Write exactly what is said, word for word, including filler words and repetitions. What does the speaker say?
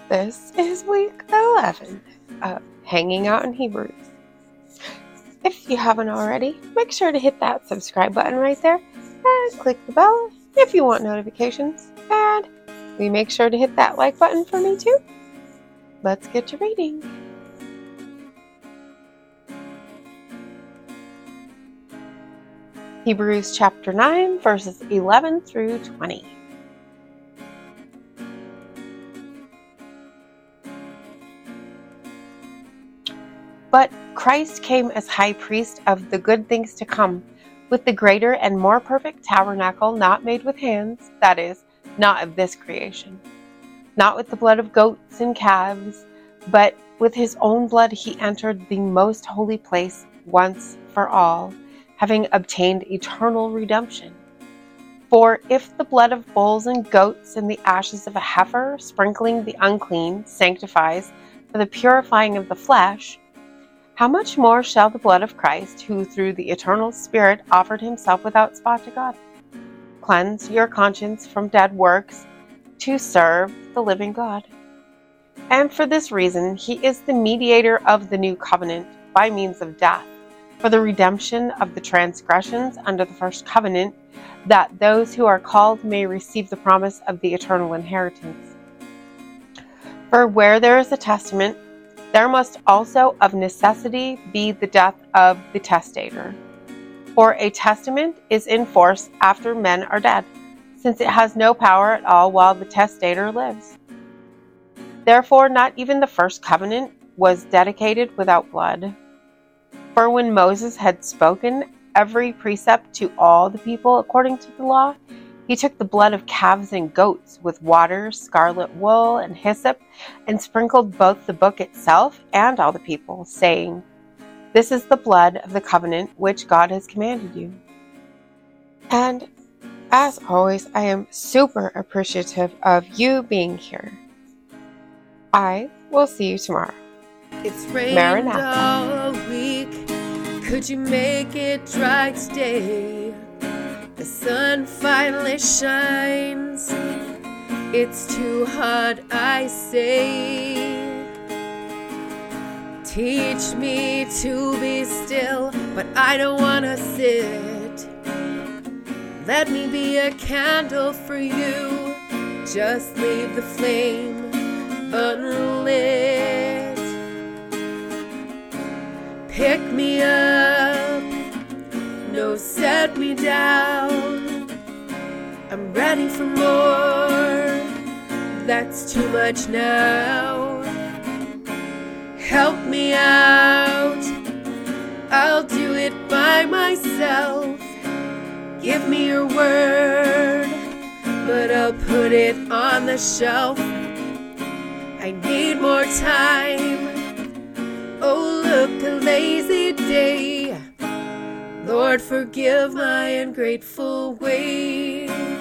This is week eleven of Hanging Out in Hebrews. If you haven't already, make sure to hit that subscribe button right there and click the bell if you want notifications. And we make sure to hit that like button for me too. Let's get to reading. Hebrews chapter nine, verses eleven through twenty. But Christ came as high priest of the good things to come, with the greater and more perfect tabernacle not made with hands, that is, not of this creation. Not with the blood of goats and calves, but with his own blood he entered the most holy place once for all, having obtained eternal redemption. For if the blood of bulls and goats and the ashes of a heifer, sprinkling the unclean, sanctifies for the purifying of the flesh, how much more shall the blood of Christ, who through the eternal Spirit offered himself without spot to God, cleanse your conscience from dead works to serve the living God? And for this reason, he is the mediator of the new covenant by means of death, for the redemption of the transgressions under the first covenant, that those who are called may receive the promise of the eternal inheritance. For where there is a testament, there must also of necessity be the death of the testator. For a testament is in force after men are dead, since it has no power at all while the testator lives. Therefore, not even the first covenant was dedicated without blood. For when Moses had spoken every precept to all the people according to the law, he took the blood of calves and goats with water, scarlet wool, and hyssop, and sprinkled both the book itself and all the people, saying, "This is the blood of the covenant which God has commanded you." And as always, I am super appreciative of you being here. I will see you tomorrow. It's rained Maranatha. all week. Could you make it dry today? The sun finally shines. It's too hot, I say. Teach me to be still, but I don't wanna sit. Let me be a candle for you. Just leave the flame unlit. Pick me up, no, set me down. I'm ready for more, that's too much now. Help me out, I'll do it by myself. Give me your word, but I'll put it on the shelf. I need more time, oh look, a lazy day. Lord, forgive my ungrateful ways.